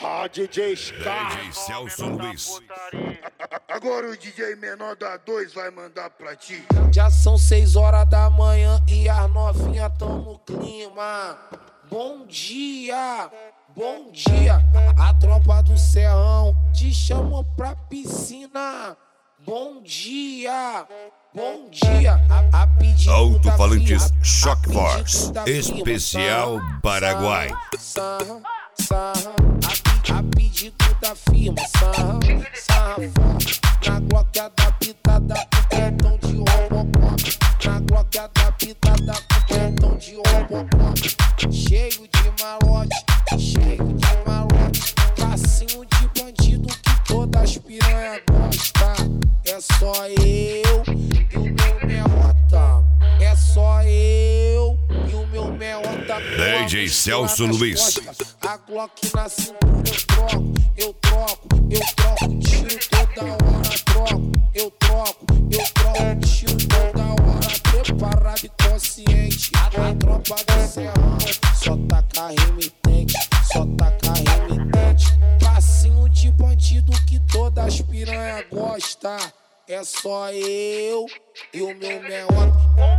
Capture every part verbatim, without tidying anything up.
Ah, D J Scar. D J Celso Luiz. Agora o D J menor da dois vai mandar pra ti. Já são seis horas da manhã e as novinhas tão no clima. Bom dia, bom dia. A tropa do Serrão te chamou pra piscina. Bom dia, bom dia. A, a pedido Alto-falantes da firma, Shock a Force, pedido da firma. especial Sarra, Paraguai. sarra, sarra, a, a pedido da firma. Sarra, sarra, na Glock adaptada com cartão de Robocop. Na Glock adaptada com cartão de Robocop. Cheio de malote, cheio de malote. Passinho de bandido que todas as piranha gosta. É só eu e o meu meota. É só eu e o meu meota. D J Celso Luiz. A Glock na cintura eu troco, eu troco, eu troco tiro toda hora, troco, eu troco, eu troco tiro toda hora, preparado e consciente. A tropa do Serrão só taca remitente, só taca remitente. Passinho de bandido que todas as piranha gosta. É só eu e o meu meota.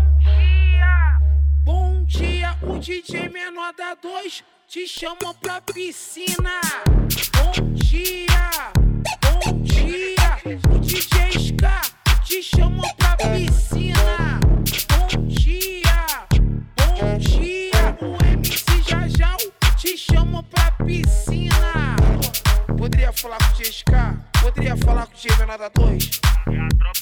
Bom dia, o D J menor da dois te chama pra piscina. Bom dia, bom dia, o D J Scar te chama pra piscina. Bom dia, bom dia, o M C Jajal te chama pra piscina. Poderia falar com o D J Scar? Poderia falar com o D J menor da dois?